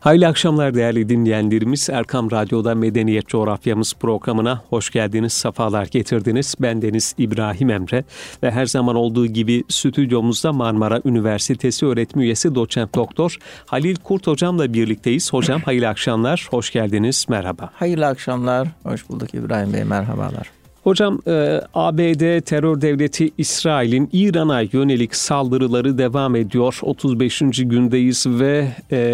Hayırlı akşamlar değerli dinleyenlerimiz. Erkam Radyo'da Medeniyet Coğrafyamız programına hoş geldiniz, sefalar getirdiniz. Bendeniz İbrahim Emre ve her zaman olduğu gibi stüdyomuzda Marmara Üniversitesi öğretim üyesi doçent doktor Halil Kurt hocamla birlikteyiz. Hocam hayırlı akşamlar, hoş geldiniz, merhaba. Hayırlı akşamlar, hoş bulduk İbrahim Bey, merhabalar. Hocam, ABD terör devleti İsrail'in İran'a yönelik saldırıları devam ediyor. 35. gündeyiz ve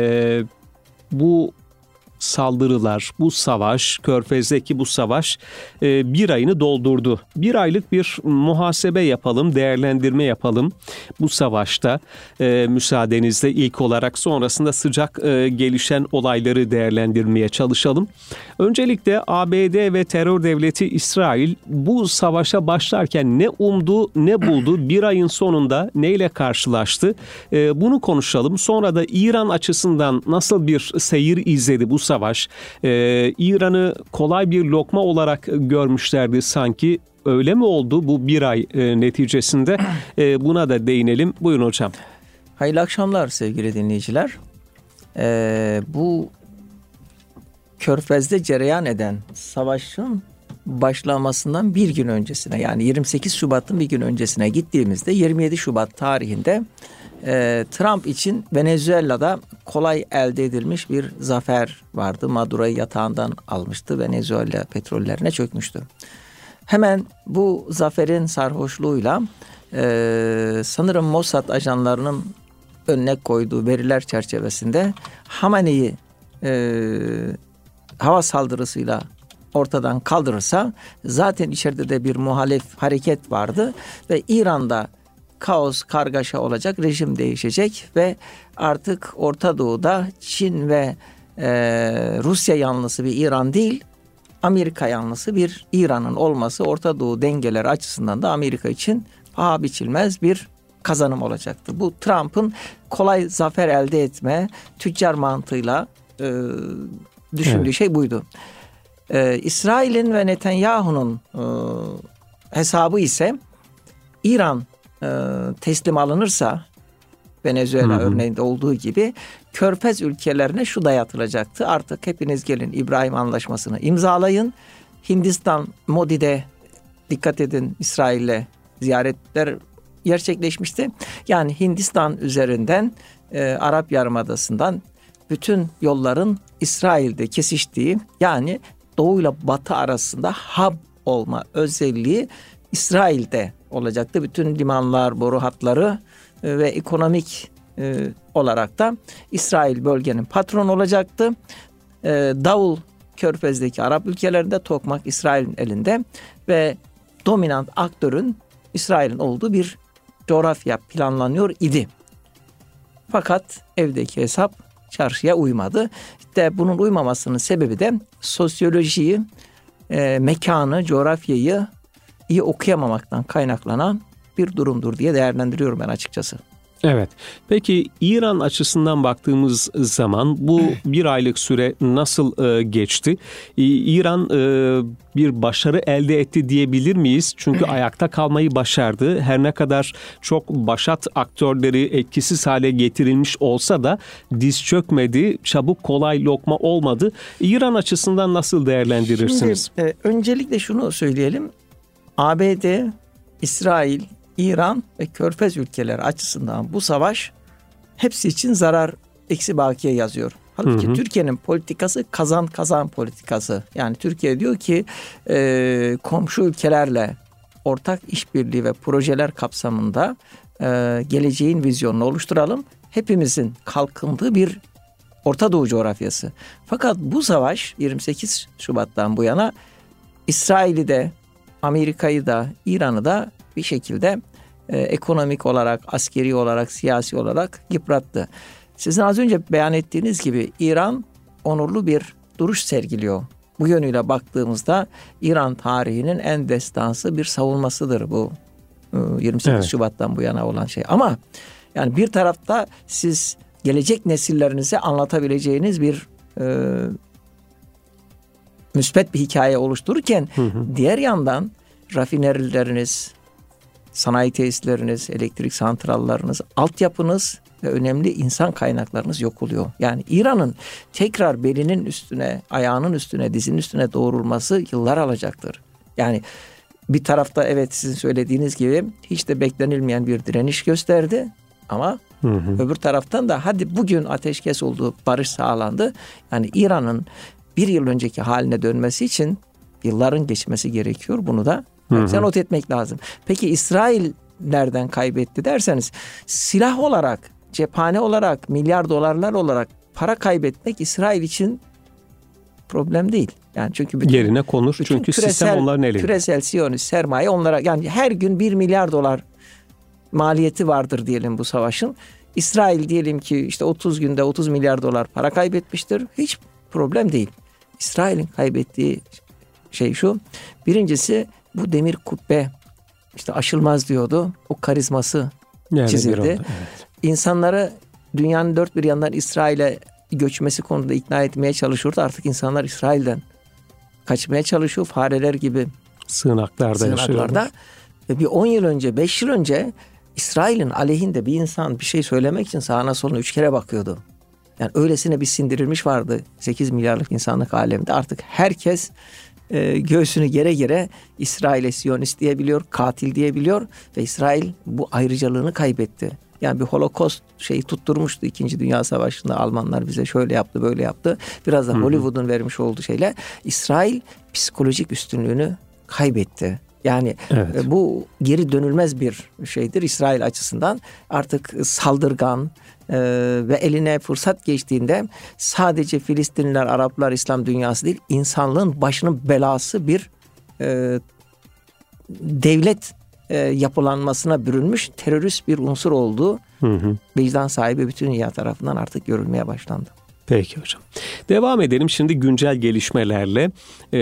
bu saldırılar, bu savaş, Körfez'deki bu savaş bir ayını doldurdu. Bir aylık bir muhasebe yapalım, değerlendirme yapalım bu savaşta. Müsaadenizle ilk olarak sonrasında sıcak gelişen olayları değerlendirmeye çalışalım. Öncelikle ABD ve terör devleti İsrail bu savaşa başlarken ne umdu ne buldu, bir ayın sonunda neyle karşılaştı bunu konuşalım. Sonra da İran açısından nasıl bir seyir izledi bu savaş? İran'ı kolay bir lokma olarak görmüşlerdi sanki. Öyle mi oldu bu bir ay neticesinde? Buna da değinelim. Buyurun hocam. Hayırlı akşamlar sevgili dinleyiciler. Bu Körfez'de cereyan eden savaşın başlamasından bir gün öncesine, yani 28 Şubat'ın bir gün öncesine gittiğimizde 27 Şubat tarihinde Trump için Venezuela'da kolay elde edilmiş bir zafer vardı. Maduro'yu yatağından almıştı. Venezuela petrollerine çökmüştü. Hemen bu zaferin sarhoşluğuyla sanırım Mossad ajanlarının önüne koyduğu veriler çerçevesinde Hamene'yi hava saldırısıyla ortadan kaldırırsa, zaten içeride de bir muhalif hareket vardı ve İran'da kaos, kargaşa olacak, rejim değişecek ve artık Orta Doğu'da Çin ve Rusya yanlısı bir İran değil, Amerika yanlısı bir İran'ın olması Orta Doğu dengeleri açısından da Amerika için paha biçilmez bir kazanım olacaktı. Bu Trump'ın kolay zafer elde etme, tüccar mantığıyla düşündüğü şey buydu. İsrail'in ve Netanyahu'nun hesabı ise İran teslim alınırsa, Venezuela örneğinde olduğu gibi, Körfez ülkelerine şu dayatılacaktı: artık hepiniz gelin İbrahim Anlaşması'nı imzalayın. Hindistan, Modi'de dikkat edin, İsrail'le ziyaretler gerçekleşmişti. Yani Hindistan üzerinden Arap Yarımadası'ndan bütün yolların İsrail'de kesiştiği, yani Doğu ile Batı arasında hub olma özelliği İsrail'de olacaktı. Bütün limanlar, boru hatları ve ekonomik olarak da İsrail bölgenin patronu olacaktı. Davul Körfez'deki Arap ülkelerinde, tokmak İsrail'in elinde ve dominant aktörün İsrail'in olduğu bir coğrafya planlanıyor idi. Fakat evdeki hesap çarşıya uymadı. İşte bunun uymamasının sebebi de sosyolojiyi, mekanı, coğrafyayı iyi okuyamamaktan kaynaklanan bir durumdur diye değerlendiriyorum ben açıkçası. Evet. Peki İran açısından baktığımız zaman bu bir aylık süre nasıl geçti? İran bir başarı elde etti diyebilir miyiz? Çünkü ayakta kalmayı başardı. Her ne kadar çok başat aktörleri etkisiz hale getirilmiş olsa da diz çökmedi, çabuk kolay lokma olmadı. İran açısından nasıl değerlendirirsiniz? Şimdi, öncelikle şunu söyleyelim. ABD, İsrail, İran ve Körfez ülkeleri açısından bu savaş hepsi için zarar eksi bakiye yazıyor. Halbuki Türkiye'nin politikası kazan kazan politikası. Yani Türkiye diyor ki komşu ülkelerle ortak işbirliği ve projeler kapsamında geleceğin vizyonunu oluşturalım. Hepimizin kalkındığı bir Orta Doğu coğrafyası. Fakat bu savaş 28 Şubat'tan bu yana İsrail'i de, Amerika'yı da, İran'ı da bir şekilde ekonomik olarak, askeri olarak, siyasi olarak yıprattı. Sizin az önce beyan ettiğiniz gibi İran onurlu bir duruş sergiliyor. Bu yönüyle baktığımızda İran tarihinin en destansı bir savunmasıdır bu 28 Şubat'tan bu yana olan şey. Ama yani bir tarafta siz gelecek nesillerinize anlatabileceğiniz bir müspet bir hikaye oluştururken diğer yandan rafinerileriniz, sanayi tesisleriniz, elektrik santrallarınız, altyapınız ve önemli insan kaynaklarınız yok oluyor. Yani İran'ın tekrar belinin üstüne, ayağının üstüne, dizinin üstüne doğrulması yıllar alacaktır. Yani bir tarafta evet sizin söylediğiniz gibi hiç de beklenilmeyen bir direniş gösterdi ama öbür taraftan da hadi bugün ateşkes oldu, barış sağlandı. Yani İran'ın bir yıl önceki haline dönmesi için yılların geçmesi gerekiyor. Bunu da not etmek lazım. Peki İsrail nereden kaybetti derseniz, silah olarak, cephane olarak, milyar dolarlar olarak para kaybetmek İsrail için problem değil. Yani çünkü bütün, yerine konur çünkü sistem onların elinde. Küresel Siyonist sermaye onlara, yani her gün 1 milyar dolar maliyeti vardır diyelim bu savaşın. İsrail diyelim ki işte 30 günde 30 milyar dolar para kaybetmiştir. Hiç problem değil. İsrail'in kaybettiği şey şu. Birincisi bu demir kubbe işte aşılmaz diyordu. O karizması çizildi. Evet. İnsanları dünyanın dört bir yanından İsrail'e göçmesi konusunda ikna etmeye çalışıyordu. Artık insanlar İsrail'den kaçmaya çalışıyor. Fareler gibi sığınaklarda. Ve bir 10 yıl önce, 5 yıl önce İsrail'in aleyhinde bir insan bir şey söylemek için sağına soluna 3 kere bakıyordu. Yani öylesine bir sindirilmiş vardı 8 milyarlık insanlık aleminde. Artık herkes göğsünü gere gere İsrail'e Siyonist diyebiliyor, katil diyebiliyor ve İsrail bu ayrıcalığını kaybetti. Yani bir Holocaust şeyi tutturmuştu 2. Dünya Savaşı'nda, Almanlar bize şöyle yaptı, böyle yaptı. Biraz da Hollywood'un vermiş olduğu şeyle İsrail psikolojik üstünlüğünü kaybetti. Yani bu geri dönülmez bir şeydir İsrail açısından. Artık saldırgan ve eline fırsat geçtiğinde sadece Filistinliler, Araplar, İslam dünyası değil, insanlığın başının belası bir devlet yapılanmasına bürünmüş terörist bir unsur olduğu vicdan sahibi bütün dünya tarafından artık görülmeye başlandı. Peki hocam. Devam edelim şimdi güncel gelişmelerle.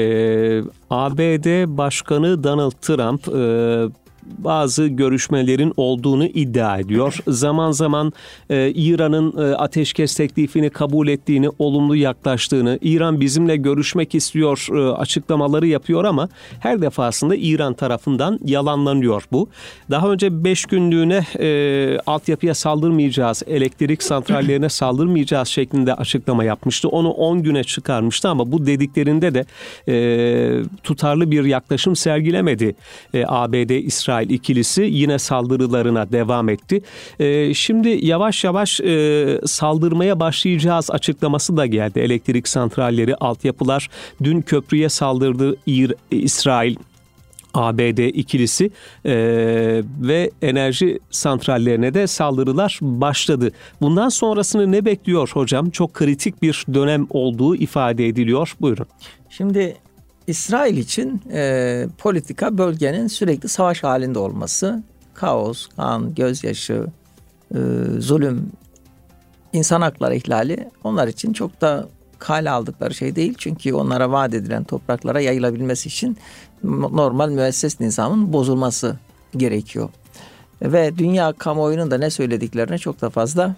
ABD Başkanı Donald Trump bazı görüşmelerin olduğunu iddia ediyor. Zaman zaman İran'ın ateşkes teklifini kabul ettiğini, olumlu yaklaştığını, İran bizimle görüşmek istiyor açıklamaları yapıyor ama her defasında İran tarafından yalanlanıyor bu. Daha önce 5 günlüğüne altyapıya saldırmayacağız, elektrik santrallerine saldırmayacağız şeklinde açıklama yapmıştı. Onu 10 güne çıkarmıştı ama bu dediklerinde de tutarlı bir yaklaşım sergilemedi. ABD-İsrail ikilisi yine saldırılarına devam etti. Şimdi yavaş yavaş saldırmaya başlayacağız açıklaması da geldi. Elektrik santralleri, altyapılar, dün köprüye saldırdı İsrail, ABD ikilisi ve enerji santrallerine de saldırılar başladı. Bundan sonrasını ne bekliyor hocam? Çok kritik bir dönem olduğu ifade ediliyor. Buyurun. Şimdi İsrail için politika bölgenin sürekli savaş halinde olması, kaos, kan, gözyaşı, zulüm, insan hakları ihlali onlar için çok da kale aldıkları şey değil. Çünkü onlara vaat edilen topraklara yayılabilmesi için normal müesses nizamın bozulması gerekiyor. Ve dünya kamuoyunun da ne söylediklerine çok da fazla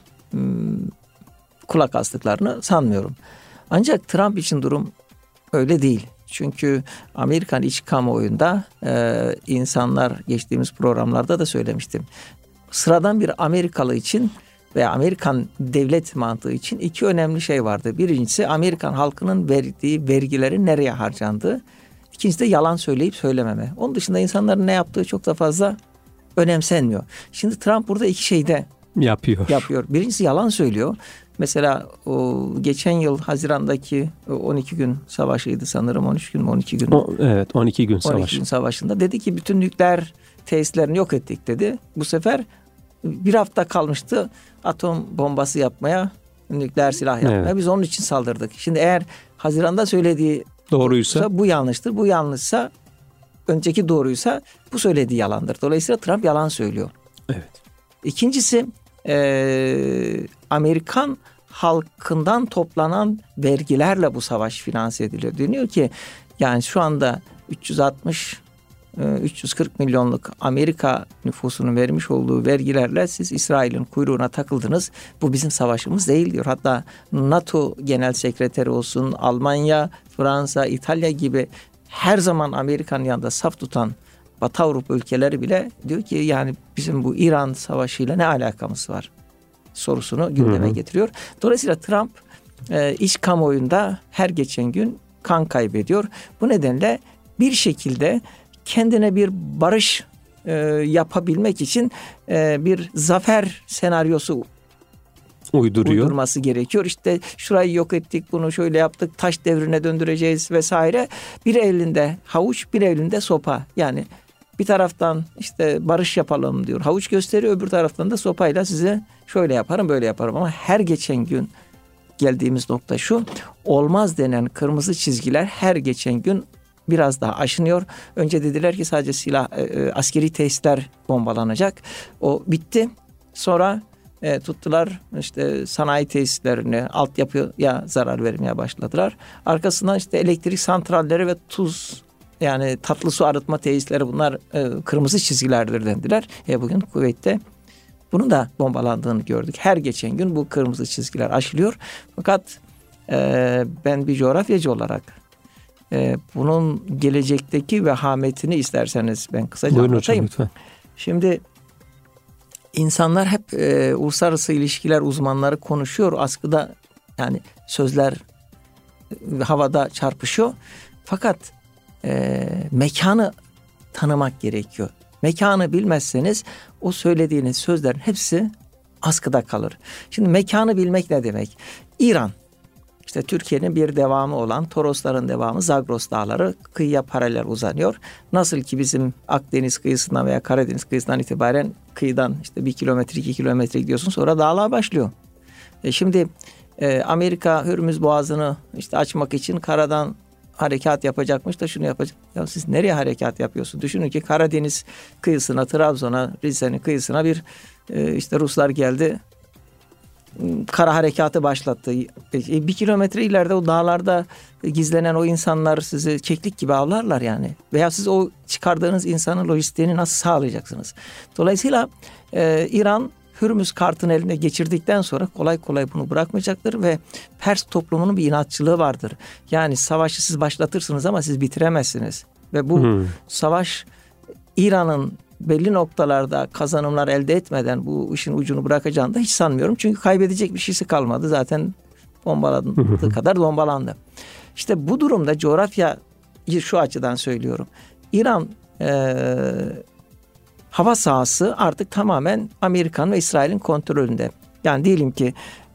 kulak astıklarını sanmıyorum. Ancak Trump için durum öyle değil. Çünkü Amerikan iç kamuoyunda insanlar, geçtiğimiz programlarda da söylemiştim, sıradan bir Amerikalı için veya Amerikan devlet mantığı için iki önemli şey vardı. Birincisi Amerikan halkının verdiği vergilerin nereye harcandığı. İkincisi de yalan söyleyip söylememe. Onun dışında insanların ne yaptığı çok da fazla önemsenmiyor. Şimdi Trump burada iki şeyde yapıyor. Birincisi yalan söylüyor. Mesela o geçen yıl Haziran'daki 12 gün savaşıydı sanırım, 13 gün mü 12 gün mü? Evet, 12 gün savaş. 12 gün savaşında dedi ki bütün nükleer tesislerini yok ettik dedi. Bu sefer bir hafta kalmıştı atom bombası yapmaya, nükleer silah yapmaya. Evet. Biz onun için saldırdık. Şimdi eğer Haziran'da söylediği doğruysa bu yanlıştır. Bu yanlışsa, önceki doğruysa bu söylediği yalandır. Dolayısıyla Trump yalan söylüyor. Evet. İkincisi Amerikan halkından toplanan vergilerle bu savaş finanse ediliyor. Deniyor ki yani şu anda 340 milyonluk Amerika nüfusunun vermiş olduğu vergilerle siz İsrail'in kuyruğuna takıldınız. Bu bizim savaşımız değil diyor. Hatta NATO Genel Sekreteri olsun, Almanya, Fransa, İtalya gibi her zaman Amerika'nın yanında saf tutan Batı Avrupa ülkeleri bile diyor ki yani bizim bu İran savaşıyla ne alakamız var sorusunu gündeme getiriyor. Dolayısıyla Trump iç kamuoyunda her geçen gün kan kaybediyor. Bu nedenle bir şekilde kendine bir barış yapabilmek için bir zafer senaryosu uydurması gerekiyor. İşte şurayı yok ettik, bunu şöyle yaptık, taş devrine döndüreceğiz vesaire. Bir elinde havuç, bir elinde sopa. Yani bir taraftan işte barış yapalım diyor, havuç gösteriyor, öbür taraftan da sopayla size şöyle yaparım, böyle yaparım. Ama her geçen gün geldiğimiz nokta şu: olmaz denen kırmızı çizgiler her geçen gün biraz daha aşınıyor. Önce dediler ki sadece askeri tesisler bombalanacak. O bitti. Sonra tuttular işte sanayi tesislerini, altyapıya zarar vermeye başladılar. Arkasından işte elektrik santralleri ve tuz, yani tatlı su arıtma tesisleri, bunlar kırmızı çizgilerdir dendiler. Bugün Kuveyt'te bunun da bombalandığını gördük. Her geçen gün bu kırmızı çizgiler aşılıyor. Fakat ben bir coğrafyacı olarak bunun gelecekteki vehametini isterseniz ben kısaca anlatayım. Hocam, şimdi insanlar hep uluslararası ilişkiler uzmanları konuşuyor. Askıda yani sözler havada çarpışıyor. Fakat mekanı tanımak gerekiyor. Mekanı bilmezseniz o söylediğiniz sözlerin hepsi askıda kalır. Şimdi mekanı bilmek ne demek? İran, işte Türkiye'nin bir devamı olan Torosların devamı Zagros Dağları kıyıya paralel uzanıyor. Nasıl ki bizim Akdeniz kıyısından veya Karadeniz kıyısından itibaren kıyıdan işte 1 kilometre 2 kilometre gidiyorsun, sonra dağlar başlıyor. Şimdi Amerika Hürmüz Boğazı'nı işte açmak için karadan harekat yapacakmış da şunu yapacak. Ya siz nereye harekat yapıyorsun? Düşünün ki Karadeniz kıyısına, Trabzon'a, Rize'nin kıyısına bir işte Ruslar geldi, kara harekatı başlattı. 1 kilometre ileride o dağlarda gizlenen o insanlar sizi keklik gibi avlarlar yani. Veya siz o çıkardığınız insanın lojistiğini nasıl sağlayacaksınız? Dolayısıyla İran Hürmüz kartını eline geçirdikten sonra kolay kolay bunu bırakmayacaktır ve Pers toplumunun bir inatçılığı vardır. Yani savaşı siz başlatırsınız ama siz bitiremezsiniz. Ve bu savaş İran'ın belli noktalarda kazanımlar elde etmeden bu işin ucunu bırakacağını da hiç sanmıyorum. Çünkü kaybedecek bir şeysi kalmadı. Zaten bombalandığı kadar bombalandı. İşte bu durumda coğrafya, şu açıdan söylüyorum. İran hava sahası artık tamamen Amerikan ve İsrail'in kontrolünde. Yani diyelim ki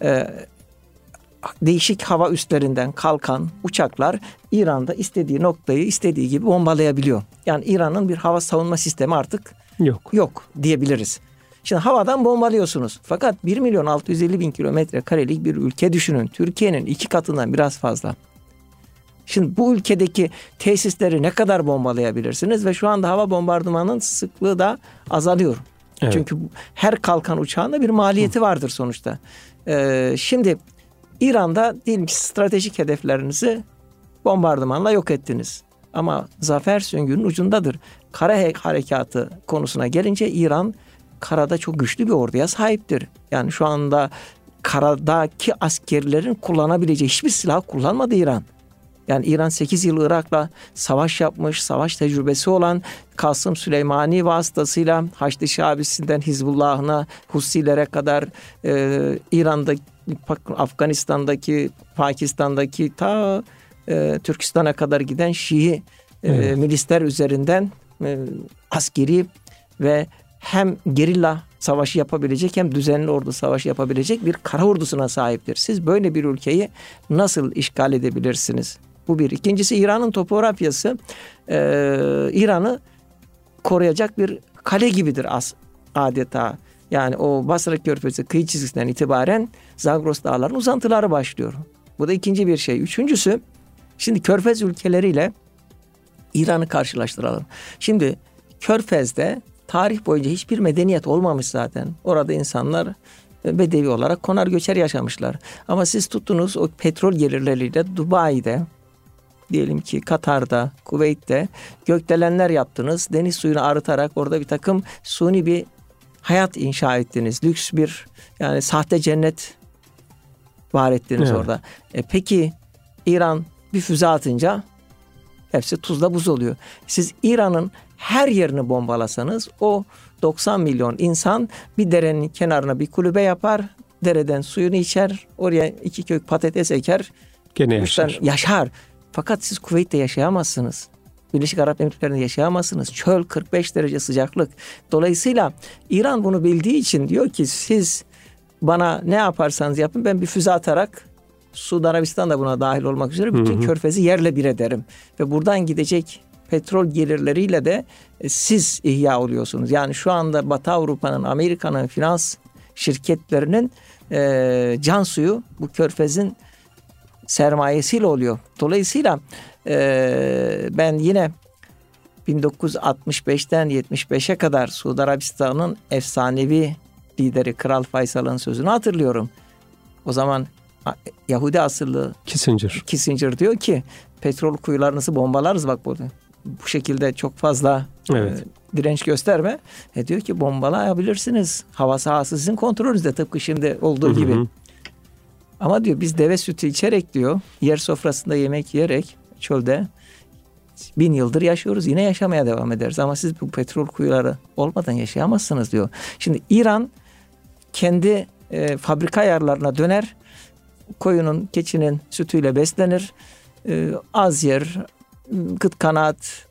değişik hava üslerinden kalkan uçaklar İran'da istediği noktayı istediği gibi bombalayabiliyor. Yani İran'ın bir hava savunma sistemi artık yok diyebiliriz. Şimdi havadan bombalıyorsunuz. Fakat 1.650.000 kilometre karelik bir ülke düşünün. Türkiye'nin 2 katından biraz fazla. Şimdi bu ülkedeki tesisleri ne kadar bombalayabilirsiniz? Ve şu anda hava bombardımanının sıklığı da azalıyor. Evet. Çünkü her kalkan uçağın da bir maliyeti vardır sonuçta. Şimdi İran'da diyelim ki stratejik hedeflerinizi bombardımanla yok ettiniz. Ama zafer süngünün ucundadır. Kara harekatı konusuna gelince İran karada çok güçlü bir orduya sahiptir. Yani şu anda karadaki askerlerin kullanabileceği hiçbir silah kullanmadı İran. Yani İran 8 yıl Irak'la savaş yapmış, savaş tecrübesi olan, Kasım Süleymani vasıtasıyla Haçlı Şabisi'nden Hizbullah'ına, Husilere kadar İran'da, Afganistan'daki, Pakistan'daki ta Türkistan'a kadar giden Şii milisler üzerinden askeri ve hem gerilla savaşı yapabilecek hem düzenli ordu savaşı yapabilecek bir kara ordusuna sahiptir. Siz böyle bir ülkeyi nasıl işgal edebilirsiniz? Bu bir. İkincisi, İran'ın topografyası İran'ı koruyacak bir kale gibidir adeta. Yani o Basra Körfezi kıyı çizgisinden itibaren Zagros Dağları'nın uzantıları başlıyor. Bu da ikinci bir şey. Üçüncüsü, şimdi Körfez ülkeleriyle İran'ı karşılaştıralım. Şimdi Körfez'de tarih boyunca hiçbir medeniyet olmamış zaten. Orada insanlar bedevi olarak konar göçer yaşamışlar. Ama siz tuttunuz o petrol gelirleriyle Dubai'de, diyelim ki Katar'da, Kuveyt'te gökdelenler yaptınız. Deniz suyunu arıtarak orada bir takım suni bir hayat inşa ettiniz. Lüks bir, yani sahte cennet var ettiniz orada. Peki İran bir füze atınca hepsi tuzla buz oluyor. Siz İran'ın her yerini bombalasanız o 90 milyon insan bir derenin kenarına bir kulübe yapar. Dereden suyunu içer. Oraya 2 kök patates eker. Gene yaşar. Yaşar. Fakat siz Kuveyt'te yaşayamazsınız. Birleşik Arap Emirlikleri'nde yaşayamazsınız. Çöl, 45 derece sıcaklık. Dolayısıyla İran bunu bildiği için diyor ki siz bana ne yaparsanız yapın, ben bir füze atarak Suudi Arabistan da buna dahil olmak üzere bütün körfezi yerle bir ederim. Ve buradan gidecek petrol gelirleriyle de siz ihya oluyorsunuz. Yani şu anda Batı Avrupa'nın, Amerika'nın finans şirketlerinin can suyu bu körfezin sermayesiyle oluyor. Dolayısıyla ben yine 1965'ten 75'e kadar Suudi Arabistan'ın efsanevi lideri Kral Faysal'ın sözünü hatırlıyorum. O zaman Yahudi asıllı Kissinger diyor ki petrol kuyularınızı bombalarız bak bu şekilde çok fazla direnç gösterme. Diyor ki bombalayabilirsiniz. Hava sahası sizin kontrolünüzde tıpkı şimdi olduğu gibi. Ama diyor biz deve sütü içerek diyor yer sofrasında yemek yiyerek çölde 1000 yıldır yaşıyoruz. Yine yaşamaya devam ederiz. Ama siz bu petrol kuyuları olmadan yaşayamazsınız diyor. Şimdi İran kendi fabrika ayarlarına döner. Koyunun, keçinin sütüyle beslenir. Az yer, gıt kanaat,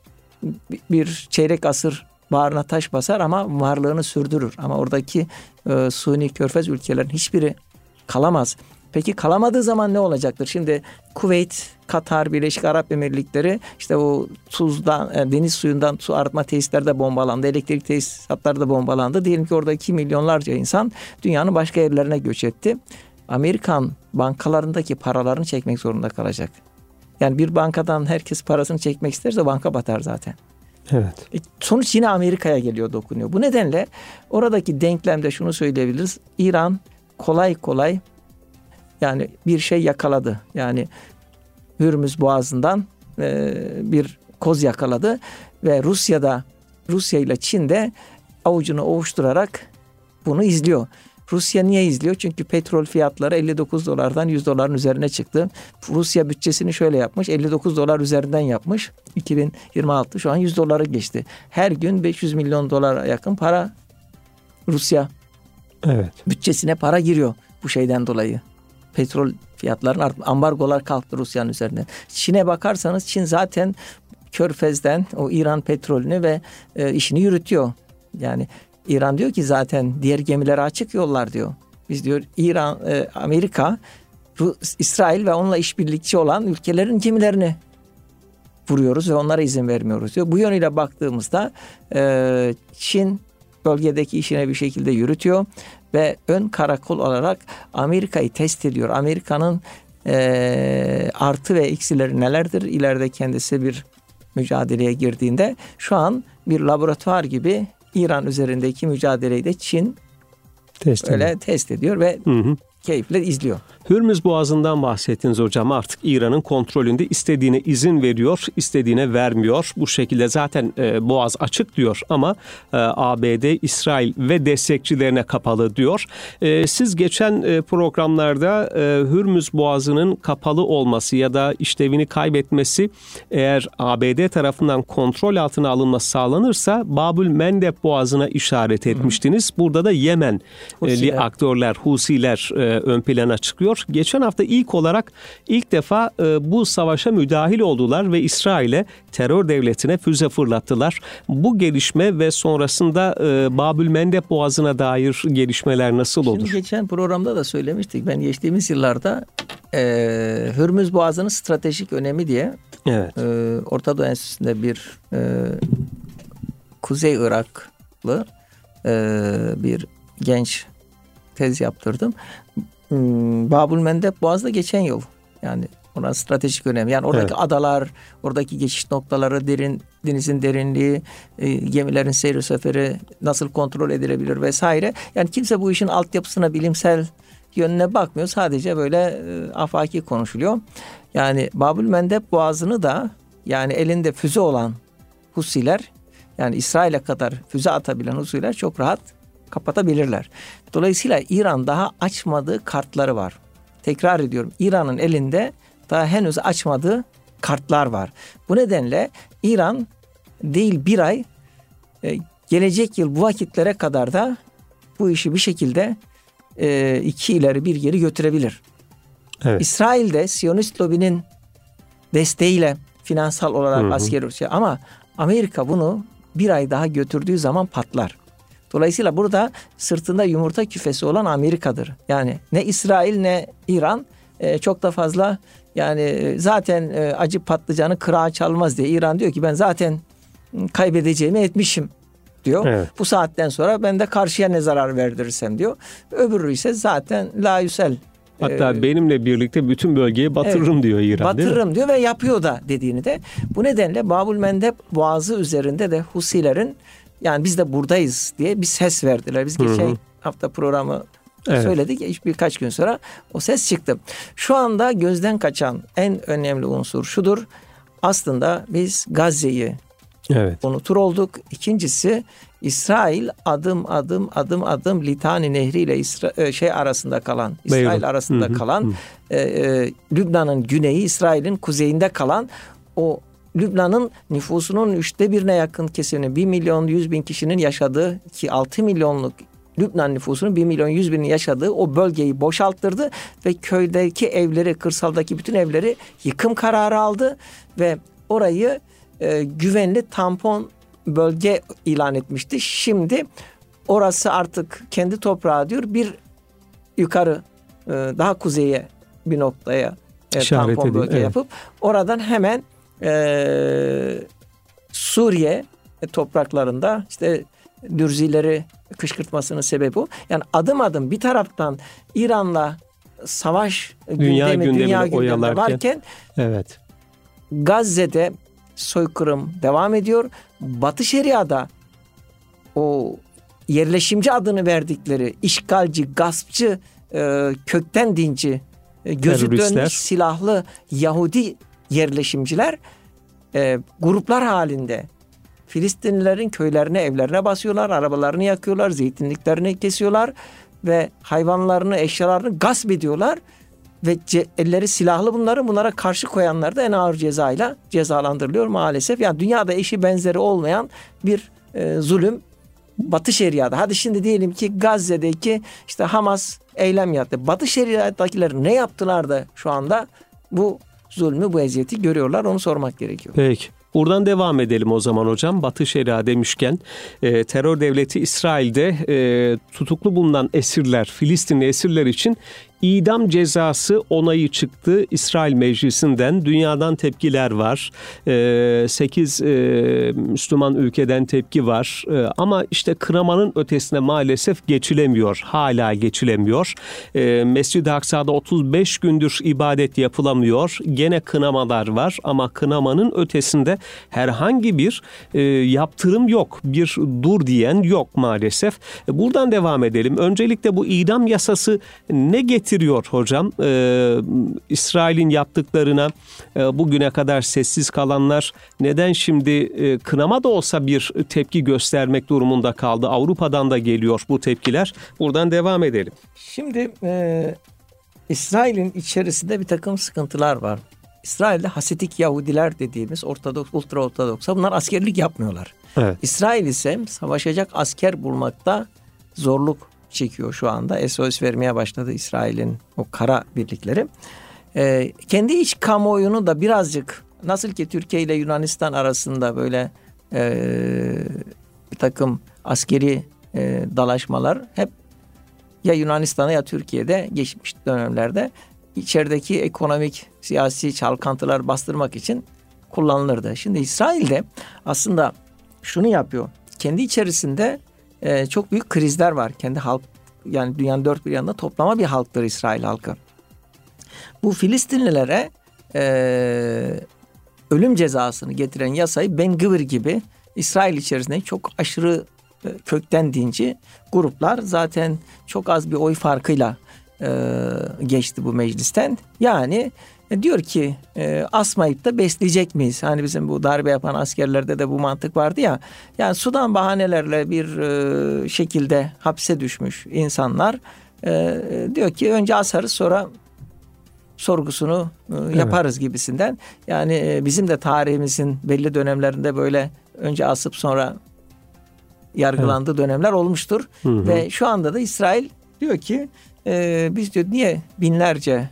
bir çeyrek asır bağrına taş basar ama varlığını sürdürür. Ama oradaki suni körfez ülkelerin hiçbiri kalamaz. Peki kalamadığı zaman ne olacaktır? Şimdi Kuveyt, Katar, Birleşik Arap Emirlikleri işte o tuzdan, deniz suyundan su arıtma tesisleri de bombalandı. Elektrik tesisatları da bombalandı. Diyelim ki oradaki milyonlarca insan dünyanın başka yerlerine göç etti. Amerikan bankalarındaki paralarını çekmek zorunda kalacak. Yani bir bankadan herkes parasını çekmek isterse banka batar zaten. Evet. Sonuç yine Amerika'ya geliyor, dokunuyor. Bu nedenle oradaki denklemde şunu söyleyebiliriz. İran kolay kolay yani bir şey yakaladı. Yani Hürmüz Boğazı'ndan bir koz yakaladı ve Rusya ile Çin de avucunu ovuşturarak bunu izliyor. Rusya niye izliyor? Çünkü petrol fiyatları 59 dolardan 100 doların üzerine çıktı. Rusya bütçesini şöyle yapmış. 59 dolar üzerinden yapmış. 2026 şu an 100 doları geçti. Her gün 500 milyon dolara yakın para Rusya bütçesine para giriyor bu şeyden dolayı. Petrol fiyatlarının ambargolar kalktı Rusya'nın üzerine. Çin'e bakarsanız Çin zaten Körfez'den o İran petrolünü ve işini yürütüyor. Yani İran diyor ki zaten diğer gemilere açık yollar diyor. Biz diyor İran, Amerika, İsrail ve onunla işbirlikçi olan ülkelerin gemilerini vuruyoruz ve onlara izin vermiyoruz diyor. Bu yönüyle baktığımızda Çin bölgedeki işine bir şekilde yürütüyor ve ön karakol olarak Amerika'yı test ediyor. Amerika'nın artı ve eksileri nelerdir? İleride kendisi bir mücadeleye girdiğinde şu an bir laboratuvar gibi İran üzerindeki mücadeleyi de Çin test ediyor ve keyifle izliyor. Hürmüz Boğazı'ndan bahsettiniz hocam. Artık İran'ın kontrolünde, istediğine izin veriyor, istediğine vermiyor. Bu şekilde zaten Boğaz açık diyor ama ABD, İsrail ve destekçilerine kapalı diyor. Siz geçen programlarda Hürmüz Boğazı'nın kapalı olması ya da işlevini kaybetmesi eğer ABD tarafından kontrol altına alınması sağlanırsa Babül Mendeb Boğazı'na işaret etmiştiniz. Burada da Yemenli aktörler, Husiler ön plana çıkıyor. Geçen hafta ilk defa bu savaşa müdahil oldular ve İsrail'e, terör devletine füze fırlattılar. Bu gelişme ve sonrasında Babül Mendeb Boğazı'na dair gelişmeler nasıl olur? Şimdi geçen programda da söylemiştik. Ben geçtiğimiz yıllarda Hürmüz Boğazı'nın stratejik önemi diye Orta Doğu Enstitüsü'nde bir Kuzey Iraklı bir genç tez yaptırdım. Babül Mendeb Boğazı da geçen yıl. Yani ona stratejik önem. Yani oradaki adalar, oradaki geçiş noktaları, denizin derinliği, gemilerin seyir seferi nasıl kontrol edilebilir vesaire. Yani kimse bu işin altyapısına, bilimsel yönüne bakmıyor. Sadece böyle afaki konuşuluyor. Yani Babül Mendeb Boğazı'nı da yani elinde füze olan Husiler, yani İsrail'e kadar füze atabilen Husiler çok rahat kapatabilirler. Dolayısıyla İran daha açmadığı kartları var. Tekrar ediyorum, İran'ın elinde daha henüz açmadığı kartlar var. Bu nedenle İran değil bir ay gelecek yıl bu vakitlere kadar da bu işi bir şekilde iki ileri bir geri götürebilir. Evet. İsrail'de Siyonist lobinin desteğiyle finansal olarak askeri ama Amerika bunu bir ay daha götürdüğü zaman patlar. Dolayısıyla burada sırtında yumurta küfesi olan Amerika'dır. Yani ne İsrail ne İran çok da fazla, yani zaten acı patlıcanı kırağı çalmaz diye İran diyor ki ben zaten kaybedeceğimi etmişim diyor. Evet. Bu saatten sonra ben de karşıya ne zarar verdirirsem diyor. Öbürü ise zaten la yüsel. Hatta benimle birlikte bütün bölgeyi batırırım diyor İran. Batırırım diyor ve yapıyor da dediğini de. Bu nedenle Babul Mendeb Boğazı üzerinde de Husilerin yani biz de buradayız diye bir ses verdiler. Biz geçen hafta programı söyledik. Birkaç gün sonra o ses çıktı. Şu anda gözden kaçan en önemli unsur şudur. Aslında biz Gazze'yi unutur olduk. İkincisi İsrail adım Litani Nehri ile arasında kalan, İsrail arasında kalan, Lübnan'ın güneyi, İsrail'in kuzeyinde kalan o Lübnan'ın nüfusunun 1/3'e yakın kesiminin 1.100.000 kişinin yaşadığı ki 6 milyonluk Lübnan nüfusunun 1.100.000'in yaşadığı o bölgeyi boşalttırdı ve köydeki evleri, kırsaldaki bütün evleri yıkım kararı aldı ve orayı güvenli tampon bölge ilan etmişti. Şimdi orası artık kendi toprağı diyor. Bir yukarı daha kuzeye bir noktaya tampon bölge yapıp oradan hemen Suriye topraklarında işte Dürzileri kışkırtmasının sebebi bu. Yani adım adım bir taraftan İran'la savaş dünya gündemi varken Gazze'de soykırım devam ediyor. Batı Şeria'da o yerleşimci adını verdikleri işgalci, gaspçı, kökten dinci, gözü dönmüş silahlı Yahudi yerleşimciler gruplar halinde Filistinlilerin köylerine, evlerine basıyorlar, arabalarını yakıyorlar, zeytinliklerini kesiyorlar ve hayvanlarını, eşyalarını gasp ediyorlar ve elleri silahlı bunlara karşı koyanlar da en ağır cezayla cezalandırılıyor maalesef. Yani dünyada eşi benzeri olmayan bir zulüm Batı Şeria'da. Hadi şimdi diyelim ki Gazze'deki işte Hamas eylem yaptı. Batı Şeria'dakiler ne yaptılar da şu anda bu zulmü, bu eziyeti görüyorlar, onu sormak gerekiyor. Peki. Buradan devam edelim o zaman hocam. Batı Şeria demişken terör devleti İsrail'de tutuklu bulunan esirler, Filistinli esirler için idam cezası onayı çıktı İsrail Meclisi'nden. Dünyadan tepkiler var. 8 Müslüman ülkeden tepki var. Ama işte kınamanın ötesine maalesef geçilemiyor. Hala geçilemiyor. Mescid-i Aksa'da 35 gündür ibadet yapılamıyor. Gene kınamalar var ama kınamanın ötesinde herhangi bir yaptırım yok. Bir dur diyen yok maalesef. Buradan devam edelim. Öncelikle bu idam yasası ne getiriyor hocam? İsrail'in yaptıklarına bugüne kadar sessiz kalanlar neden şimdi kınama da olsa bir tepki göstermek durumunda kaldı? Avrupa'dan da geliyor bu tepkiler. Buradan devam edelim. Şimdi İsrail'in içerisinde bir takım sıkıntılar var. İsrail'de Hasidik Yahudiler dediğimiz Ortodoks, ultra Ortodoks'a bunlar askerlik yapmıyorlar. Evet. İsrail ise savaşacak asker bulmakta zorluk çekiyor şu anda. SOS vermeye başladı İsrail'in o kara birlikleri. Kendi iç kamuoyunu da birazcık, nasıl ki Türkiye ile Yunanistan arasında böyle bir takım askeri dalaşmalar hep ya Yunanistan'a ya Türkiye'de geçmiş dönemlerde içerideki ekonomik, siyasi çalkantılar bastırmak için kullanılırdı. Şimdi İsrail'de aslında şunu yapıyor. Kendi içerisinde çok büyük krizler var. Kendi halk, yani dünyanın dört bir yanında toplama bir halktır İsrail halkı. Bu Filistinlilere ölüm cezasını getiren yasayı Ben Gvir gibi İsrail içerisinde çok aşırı kökten dinci gruplar zaten çok az bir oy farkıyla geçti bu meclisten. Yani diyor ki asmayıp da besleyecek miyiz? Hani bizim bu darbe yapan askerlerde de bu mantık vardı ya. Yani sudan bahanelerle bir şekilde hapse düşmüş insanlar diyor ki önce asarız sonra sorgusunu yaparız gibisinden. Yani bizim de tarihimizin belli dönemlerinde böyle önce asıp sonra yargılandığı dönemler olmuştur. Ve şu anda da İsrail diyor ki biz diyor niye binlerce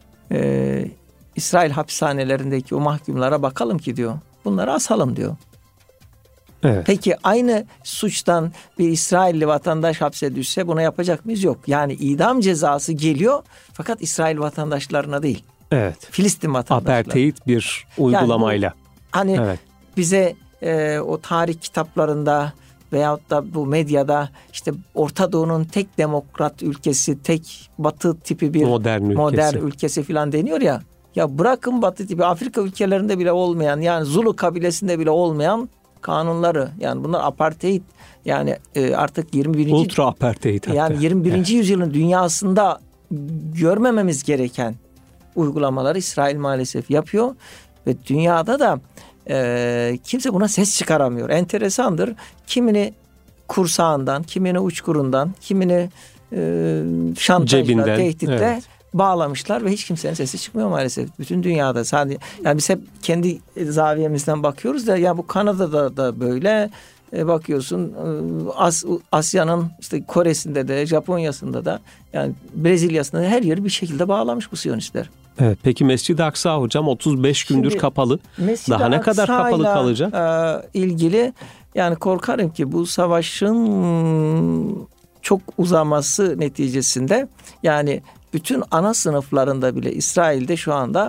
İsrail hapishanelerindeki o mahkumlara bakalım ki diyor. Bunları asalım diyor. Evet. Peki aynı suçtan bir İsrailli vatandaş hapse düşse buna yapacak mıyız? Yok. Yani idam cezası geliyor fakat İsrail vatandaşlarına değil. Evet. Filistin vatandaşlarına. Apartheid bir uygulamayla. Yani hani bize o tarih kitaplarında veyahut da bu medyada işte Orta Doğu'nun tek demokrat ülkesi, tek Batı tipi bir modern ülkesi falan deniyor ya. Ya bırakın Batı tipi, Afrika ülkelerinde bile olmayan, yani Zulu kabilesinde bile olmayan kanunları, yani bunlar apartheid, yani artık 21. ultra apartheid hatta. Yani 21. yüzyılın dünyasında görmememiz gereken uygulamaları İsrail maalesef yapıyor ve dünyada da kimse buna ses çıkaramıyor. Enteresandır. Kimini kursağından, kimini uçkurundan, kimini şantajla, tehditle bağlamışlar ve hiç kimsenin sesi çıkmıyor maalesef. Bütün dünyada sadece, yani biz hep kendi zaviyemizden bakıyoruz da ya bu Kanada'da da böyle bakıyorsun, Asya'nın işte Kore'sinde de, Japonya'sında da, yani Brezilya'sında da her yeri bir şekilde bağlamış bu Siyonistler. Evet, peki Mescid-i Aksa hocam 35 gündür şimdi, kapalı. Daha ne kadar kapalı kalacak? İlgili yani korkarım ki bu savaşın çok uzaması neticesinde, yani bütün ana sınıflarında bile İsrail'de şu anda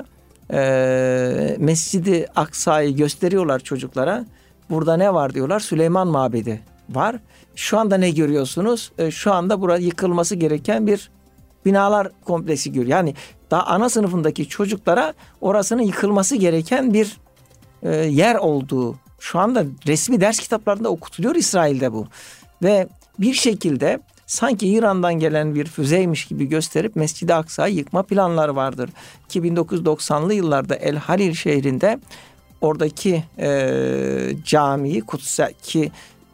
Mescid-i Aksa'yı gösteriyorlar çocuklara. Burada ne var diyorlar? Süleyman Mabedi var. Şu anda ne görüyorsunuz? Şu anda burada yıkılması gereken bir binalar kompleksi görüyor. Yani daha ana sınıfındaki çocuklara orasının yıkılması gereken bir yer olduğu şu anda resmi ders kitaplarında okutuluyor İsrail'de bu. Ve bir şekilde sanki İran'dan gelen bir füzeymiş gibi gösterip Mescid-i Aksa'yı yıkma planları vardır. 1990'lı yıllarda El Halil şehrinde oradaki camiyi, kutsal ki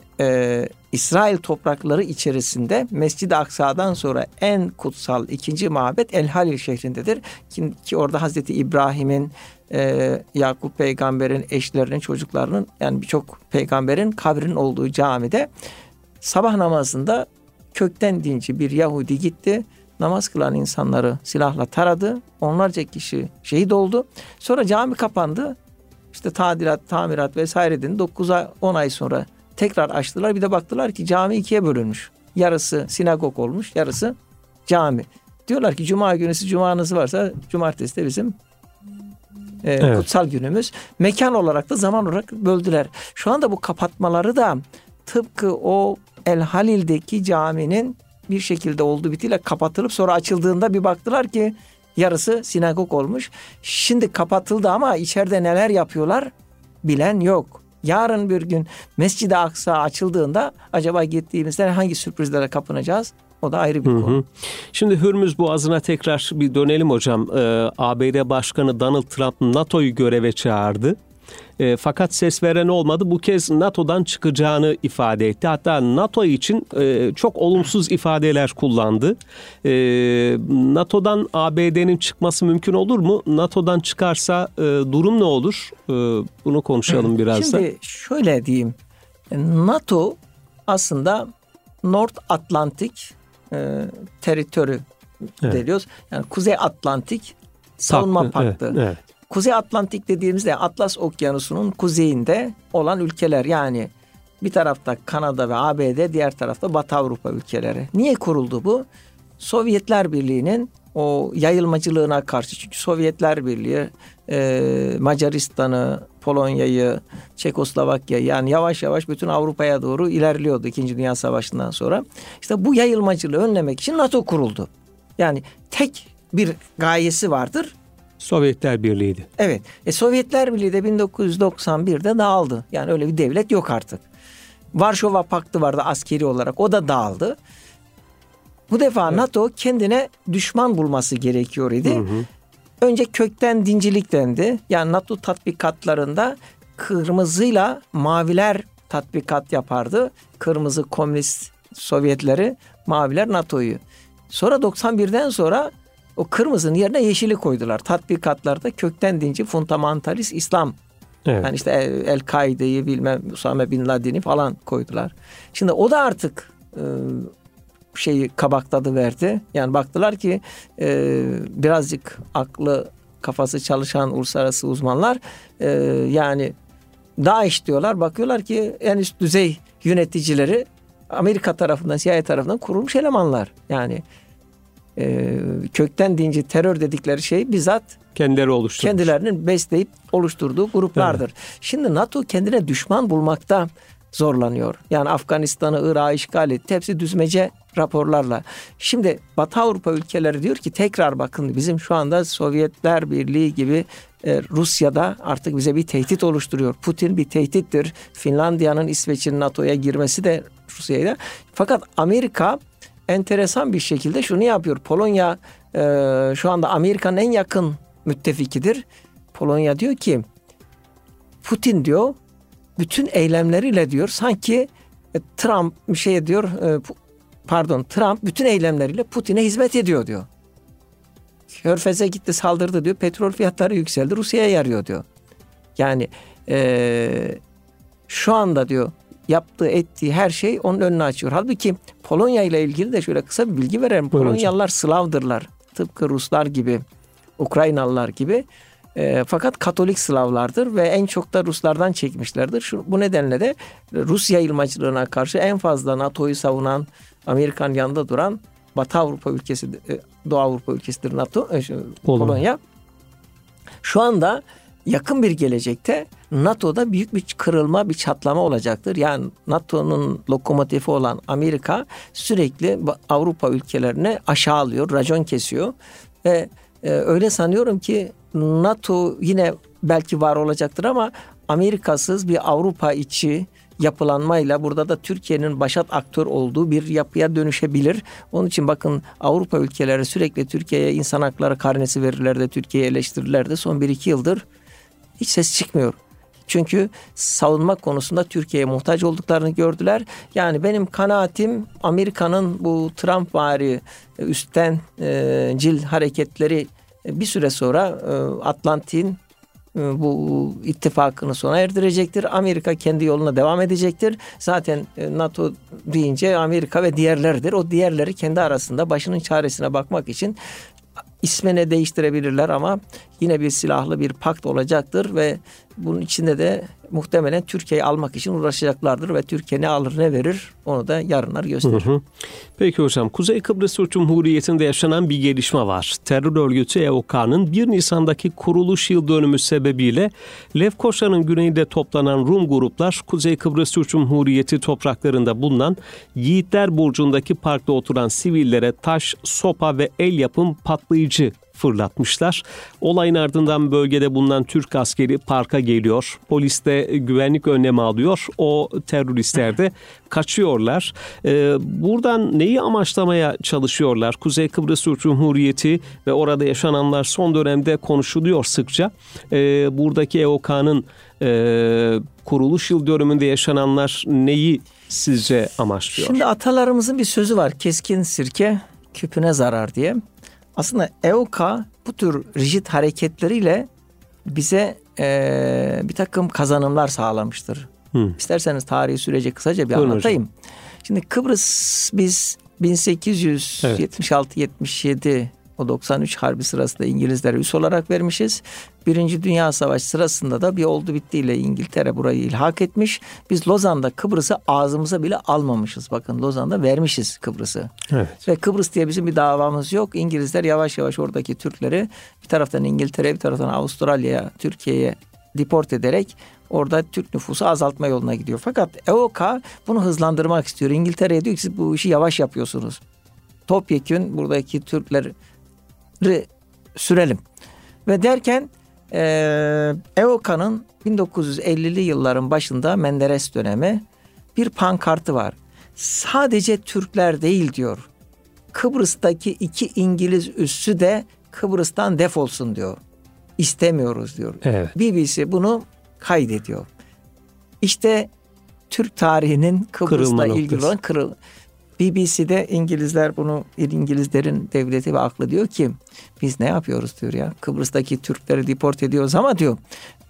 İsrail toprakları içerisinde Mescid-i Aksa'dan sonra en kutsal ikinci mabet El Halil şehrindedir. Ki orada Hazreti İbrahim'in, Yakup peygamberin eşlerinin, çocuklarının, yani birçok peygamberin kabrinin olduğu camide sabah namazında kökten dinci bir Yahudi gitti. Namaz kılan insanları silahla taradı. Onlarca kişi şehit oldu. Sonra cami kapandı. İşte tadilat, tamirat vesaire dedi. 9-10 ay sonra tekrar açtılar. Bir de baktılar ki cami ikiye bölünmüş. Yarısı sinagog olmuş, yarısı cami. Diyorlar ki cuma günü cumanız varsa cumartesi de bizim kutsal günümüz. Mekan olarak da zaman olarak böldüler. Şu anda bu kapatmaları da tıpkı o El Halil'deki caminin bir şekilde olduğu bitiyle kapatılıp sonra açıldığında bir baktılar ki yarısı sinagog olmuş. Şimdi kapatıldı ama içeride neler yapıyorlar bilen yok. Yarın bir gün Mescid-i Aksa açıldığında acaba gittiğimizde hangi sürprizlere kapınacağız? O da ayrı bir konu. Şimdi Hürmüz Boğazı'na tekrar bir dönelim hocam. ABD Başkanı Donald Trump NATO'yu göreve çağırdı. Fakat ses veren olmadı. Bu kez NATO'dan çıkacağını ifade etti. Hatta NATO için çok olumsuz ifadeler kullandı. NATO'dan ABD'nin çıkması mümkün olur mu? NATO'dan çıkarsa durum ne olur? Bunu konuşalım biraz da. Şimdi şöyle diyeyim. NATO aslında North Atlantic Territory deniyoruz. Yani Kuzey Atlantik Savunma Paktı. Evet. Kuzey Atlantik dediğimizde Atlas Okyanusu'nun kuzeyinde olan ülkeler, yani bir tarafta Kanada ve ABD, diğer tarafta Batı Avrupa ülkeleri. Niye kuruldu bu? Sovyetler Birliği'nin o yayılmacılığına karşı. Çünkü Sovyetler Birliği Macaristan'ı, Polonya'yı, Çekoslovakya'yı, yani yavaş yavaş bütün Avrupa'ya doğru ilerliyordu 2. Dünya Savaşı'ndan sonra. İşte bu yayılmacılığı önlemek için NATO kuruldu. Yani tek bir gayesi vardır. Sovyetler Birliği'ydi. Evet. Sovyetler Birliği de 1991'de dağıldı. Yani öyle bir devlet yok artık. Varşova Paktı vardı askeri olarak. O da dağıldı. Bu defa NATO kendine düşman bulması gerekiyor idi. Önce kökten dincilik dendi. Yani NATO tatbikatlarında kırmızıyla maviler tatbikat yapardı. Kırmızı komünist Sovyetleri, maviler NATO'yu. Sonra 91'den sonra o kırmızının yerine yeşili koydular. Tatbikatlarda kökten dinci fundamentalist İslam Evet. Yani işte El-Kaide'yi bilmem Usame Bin Laden'i falan koydular. Şimdi o da artık şeyi kabak tadı verdi. Yani baktılar ki birazcık aklı kafası çalışan uluslararası uzmanlar yani DAEŞ diyorlar. Bakıyorlar ki en üst düzey yöneticileri Amerika tarafından, CIA tarafından kurulmuş elemanlar. Yani kökten dinci terör dedikleri şey bizzat kendilerinin besleyip oluşturduğu gruplardır. Evet. Şimdi NATO kendine düşman bulmakta zorlanıyor. Yani Afganistan'ı, Irak'ı işgal etti. Hepsi düzmece raporlarla. Şimdi Batı Avrupa ülkeleri diyor ki tekrar bakın bizim şu anda Sovyetler Birliği gibi Rusya'da artık bize bir tehdit oluşturuyor. Putin bir tehdittir. Finlandiya'nın, İsveç'in NATO'ya girmesi de Rusya'ya. Fakat Amerika enteresan bir şekilde şunu yapıyor. Polonya şu anda Amerika'nın en yakın müttefikidir. Polonya diyor ki Putin diyor bütün eylemleriyle diyor sanki Trump Trump bütün eylemleriyle Putin'e hizmet ediyor diyor. Körfez'e gitti, saldırdı diyor. Petrol fiyatları yükseldi. Rusya'ya yarıyor diyor. Yani şu anda diyor yaptığı ettiği her şey onun önünü açıyor. Halbuki Polonya ile ilgili de şöyle kısa bir bilgi verelim. Polonyalılar Slavdırlar. Tıpkı Ruslar gibi, Ukraynalılar gibi. Fakat Katolik Slavlardır ve en çok da Ruslardan çekmişlerdir. Bu nedenle de Rus yayılmacılığına karşı en fazla NATO'yu savunan, Amerika'nın yanında duran Batı Avrupa ülkesi, Doğu Avrupa ülkesidir Polonya. Şu anda yakın bir gelecekte NATO'da büyük bir kırılma, bir çatlama olacaktır. Yani NATO'nun lokomotifi olan Amerika sürekli Avrupa ülkelerine aşağılıyor, racon kesiyor ve öyle sanıyorum ki NATO yine belki var olacaktır ama Amerikasız bir Avrupa içi yapılanmayla burada da Türkiye'nin başat aktör olduğu bir yapıya dönüşebilir. Onun için bakın Avrupa ülkeleri sürekli Türkiye'ye insan hakları karnesi verirler de Türkiye'yi eleştirirler de son 1-2 yıldır hiç ses çıkmıyor. Çünkü savunma konusunda Türkiye'ye muhtaç olduklarını gördüler. Yani benim kanaatim Amerika'nın bu Trump-vari üstencil hareketleri bir süre sonra Atlantik'in bu ittifakını sona erdirecektir. Amerika kendi yoluna devam edecektir. Zaten NATO deyince Amerika ve diğerleridir. O diğerleri kendi arasında başının çaresine bakmak için ismini değiştirebilirler ama yine bir silahlı bir pakt olacaktır ve bunun içinde de muhtemelen Türkiye'yi almak için uğraşacaklardır ve Türkiye ne alır ne verir onu da yarınlar gösterir. Peki hocam, Kuzey Kıbrıs Türk Cumhuriyeti'nde yaşanan bir gelişme var. Terör örgütü EOK'nın 1 Nisan'daki kuruluş yıl dönümü sebebiyle Lefkoşa'nın güneyinde toplanan Rum gruplar Kuzey Kıbrıs Türk Cumhuriyeti topraklarında bulunan Yiğitler Burcu'ndaki parkta oturan sivillere taş, sopa ve el yapım patlayıcı fırlatmışlar. Olayın ardından bölgede bulunan Türk askeri parka geliyor. Polis de güvenlik önlemi alıyor. O teröristler de kaçıyorlar. Buradan neyi amaçlamaya çalışıyorlar? Kuzey Kıbrıs Türk Cumhuriyeti ve orada yaşananlar son dönemde konuşuluyor sıkça. Buradaki EOK'nın kuruluş yıl dönümünde yaşananlar neyi sizce amaçlıyor? Şimdi atalarımızın bir sözü var. Keskin sirke küpüne zarar diye. Aslında EOK bu tür rigid hareketleriyle bize bir takım kazanımlar sağlamıştır. İsterseniz tarihi süreci kısaca bir anlatayım. Şimdi Kıbrıs biz 1876-77 o 93 Harbi sırasında İngilizlere üs olarak vermişiz. Birinci Dünya Savaşı sırasında da bir oldu bittiyle İngiltere burayı ilhak etmiş. Biz Lozan'da Kıbrıs'ı ağzımıza bile almamışız. Bakın Lozan'da vermişiz Kıbrıs'ı. Evet. Ve Kıbrıs diye bizim bir davamız yok. İngilizler yavaş yavaş oradaki Türkleri bir taraftan İngiltere'ye bir taraftan Avustralya'ya, Türkiye'ye deport ederek orada Türk nüfusu azaltma yoluna gidiyor. Fakat EOK bunu hızlandırmak istiyor. İngiltere'ye diyor ki siz bu işi yavaş yapıyorsunuz. Topyekün buradaki Türkleri sürelim. Ve derken EOK'nın 1950'li yılların başında Menderes dönemi bir pankartı var. Sadece Türkler değil diyor. Kıbrıs'taki 2 İngiliz üssü de Kıbrıs'tan defolsun diyor. İstemiyoruz diyor. Evet. BBC bunu kaydediyor. İşte Türk tarihinin Kıbrıs'la ilgili olan BBC'de İngilizler bunu, İngilizlerin devleti ve aklı diyor ki biz ne yapıyoruz diyor ya. Kıbrıs'taki Türkleri deport ediyoruz ama diyor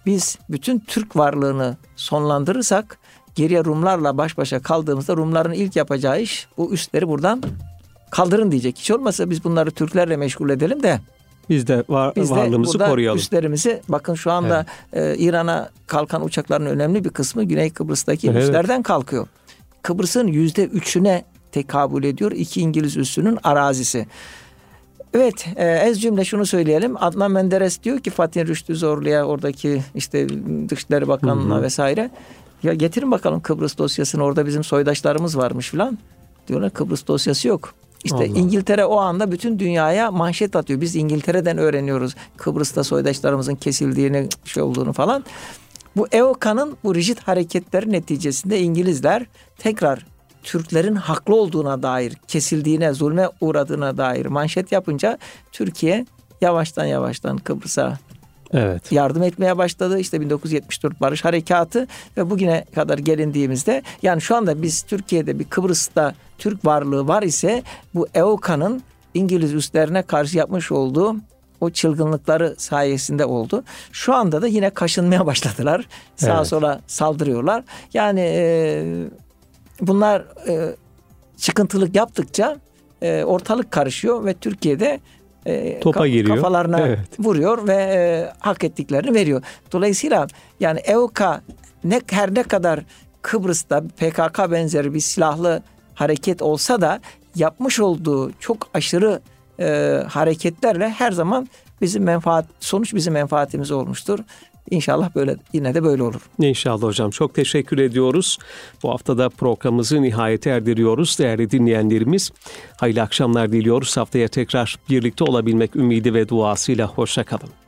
biz bütün Türk varlığını sonlandırırsak, geriye Rumlarla baş başa kaldığımızda Rumların ilk yapacağı iş bu üsleri buradan kaldırın diyecek. Hiç olmazsa biz bunları Türklerle meşgul edelim de biz de varlığımızı koruyalım. Üslerimizi, bakın şu anda İran'a kalkan uçakların önemli bir kısmı Güney Kıbrıs'taki üslerden kalkıyor. Kıbrıs'ın %3'üne tekabül ediyor 2 İngiliz üssünün arazisi. Evet, ez cümle şunu söyleyelim. Adnan Menderes diyor ki Fatih Rüştü Zorlu'ya, oradaki işte Dışişleri Bakanlığı'na vesaire, ya getirin bakalım Kıbrıs dosyasını, orada bizim soydaşlarımız varmış filan. Diyorlar Kıbrıs dosyası yok. İşte Allah. İngiltere o anda bütün dünyaya manşet atıyor. Biz İngiltere'den öğreniyoruz Kıbrıs'ta soydaşlarımızın kesildiğini, şey olduğunu falan. Bu EOKA'nın bu rigid hareketleri neticesinde İngilizler tekrar Türklerin haklı olduğuna dair, kesildiğine, zulme uğradığına dair manşet yapınca Türkiye yavaştan Kıbrıs'a yardım etmeye başladı. İşte 1974 Barış Harekatı ve bugüne kadar gelindiğimizde, yani şu anda biz Türkiye'de bir Kıbrıs'ta Türk varlığı var ise bu EOKA'nın İngiliz üslerine karşı yapmış olduğu o çılgınlıkları sayesinde oldu. Şu anda da yine kaşınmaya başladılar. Sağa sola saldırıyorlar. Yani bunlar çıkıntılık yaptıkça ortalık karışıyor ve Türkiye'de topa giriyor. Kafalarına vuruyor ve hak ettiklerini veriyor. Dolayısıyla yani EOKA her ne kadar Kıbrıs'ta PKK benzeri bir silahlı hareket olsa da yapmış olduğu çok aşırı hareketlerle her zaman sonuç bizim menfaatimiz olmuştur. İnşallah yine de böyle olur. İnşallah hocam. Çok teşekkür ediyoruz. Bu haftada programımızı nihayete erdiriyoruz. Değerli dinleyenlerimiz, hayırlı akşamlar diliyoruz. Haftaya tekrar birlikte olabilmek ümidi ve duasıyla hoşça kalın.